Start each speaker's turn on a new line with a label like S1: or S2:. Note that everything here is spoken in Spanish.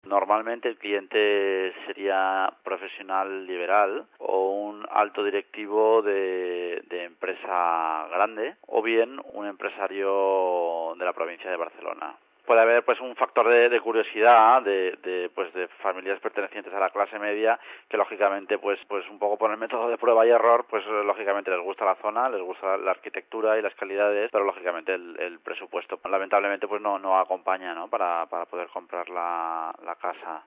S1: Normalmente el cliente sería profesional liberal o un alto directivo de empresa grande o bien un empresario de la provincia de Barcelona. Puede haber pues un factor de curiosidad de familias pertenecientes a la clase media que lógicamente pues un poco por el método de prueba y error pues lógicamente les gusta la zona, les gusta la arquitectura y las calidades, pero lógicamente el presupuesto lamentablemente pues no acompaña, ¿no? para poder comprar la casa.